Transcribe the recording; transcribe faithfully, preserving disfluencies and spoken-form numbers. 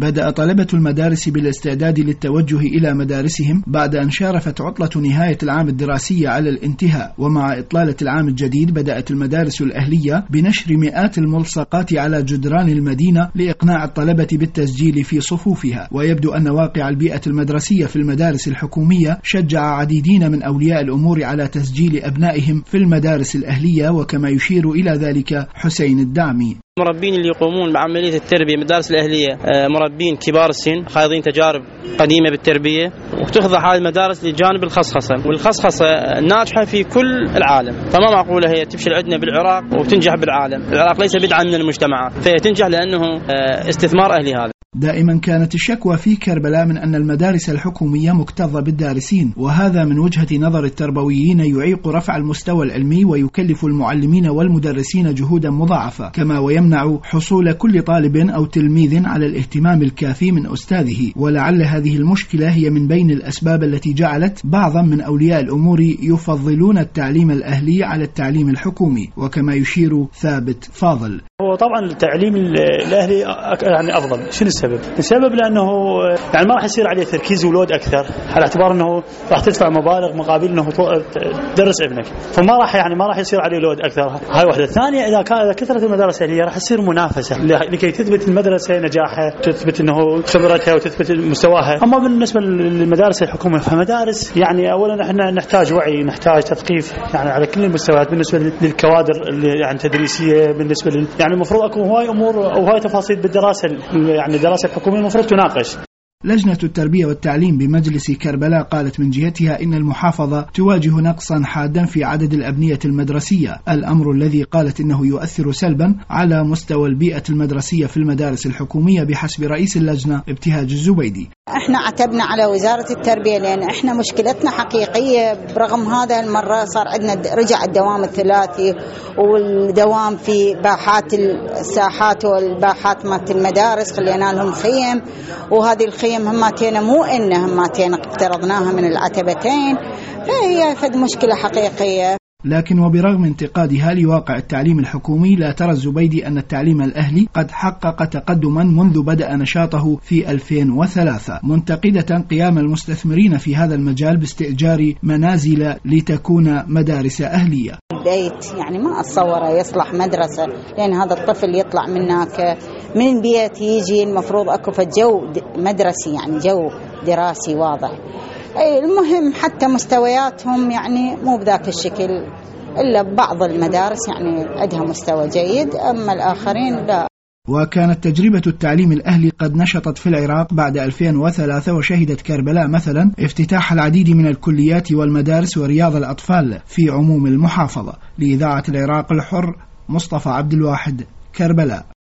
بدأ طلبة المدارس بالاستعداد للتوجه إلى مدارسهم بعد أن شارفت عطلة نهاية العام الدراسي على الانتهاء، ومع إطلالة العام الجديد بدأت المدارس الأهلية بنشر مئات الملصقات على جدران المدينة لإقناع الطلبة بالتسجيل في صفوفها. ويبدو أن واقع البيئة المدرسية في المدارس الحكومية شجع عديدين من أولياء الأمور على تسجيل أبنائهم في المدارس الأهلية، وكما يشير إلى ذلك حسين الدعمي. المربين اللي يقومون بعملية التربية بالمدارس الأهلية مربين كبار السن خاضين تجارب قديمة بالتربية، وتخضع هذه المدارس لجانب الخصخصة، والخصخصة ناجحة في كل العالم، فما معقولة هي تفشل عندنا بالعراق وتنجح بالعالم. العراق ليس بدعا من المجتمعات، فهي تنجح لأنه استثمار أهلي. هذا دائما كانت الشكوى في كربلاء من أن المدارس الحكومية مكتظة بالدارسين، وهذا من وجهة نظر التربويين يعيق رفع المستوى العلمي ويكلف المعلمين والمدرسين جهودا مضاعفة، كما ويمنع حصول كل طالب أو تلميذ على الاهتمام الكافي من أستاذه. ولعل هذه المشكلة هي من بين الأسباب التي جعلت بعضا من أولياء الأمور يفضلون التعليم الأهلي على التعليم الحكومي، وكما يشير ثابت فاضل. هو طبعا التعليم الأهلي يعني أفضل. شنو السبب؟ السبب لأنه يعني ما راح يصير عليه تركيز ولود أكثر، على اعتبار أنه راح تدفع مبالغ مقابل أنه تدرس ابنك، فما راح يعني ما راح يصير عليه لود أكثر. هاي واحدة. الثانية إذا كانت كثرة المدارس الأهلية راح تصير منافسة لكي تثبت المدرسة نجاحها، تثبت أنه خبرتها وتثبت مستواها. أما بالنسبة للمدارس الحكومية فمدارس يعني أولا احنا نحتاج وعي، نحتاج تثقيف يعني على كل المستويات، بالنسبة للكوادر اللي يعني تدريسية، بالنسبة لل يعني المفروض أكون هواي أمور وهاي تفاصيل بالدراسة يعني الدراسة الحكومية المفروض تناقش. لجنة التربية والتعليم بمجلس كربلاء قالت من جهتها إن المحافظة تواجه نقصا حادا في عدد الأبنية المدرسية، الأمر الذي قالت إنه يؤثر سلبا على مستوى البيئة المدرسية في المدارس الحكومية بحسب رئيس اللجنة ابتهاج الزبيدي. احنا عتبنا على وزارة التربية لأن احنا مشكلتنا حقيقية، برغم هذا المرة صار عندنا رجع الدوام الثلاثي والدوام في باحات الساحات والباحات مالت المدارس، خلينا لهم خيم، وهذه الخيم هماتين مو إن هماتين اقترضناها من العتبتين، فهي فد مشكلة حقيقية. لكن وبرغم انتقادها لواقع التعليم الحكومي، لا ترى الزبيدي أن التعليم الأهلي قد حقق تقدما منذ بدأ نشاطه في ألفين وثلاثة، منتقدة قيام المستثمرين في هذا المجال باستئجار منازل لتكون مدارس أهلية. بيت يعني ما أتصوره يصلح مدرسة، لأن هذا الطفل يطلع منك من بيت يجي المفروض أكو جو مدرسي، يعني جو دراسي واضح. المهم حتى مستوياتهم يعني مو بذاك الشكل، إلا بعض المدارس يعني عندها مستوى جيد، أما الآخرين لا. وكانت تجربة التعليم الأهلي قد نشطت في العراق بعد ألفين وثلاثة، وشهدت كربلاء مثلا افتتاح العديد من الكليات والمدارس ورياض الأطفال في عموم المحافظة. لإذاعة العراق الحر، مصطفى عبد الواحد، كربلاء.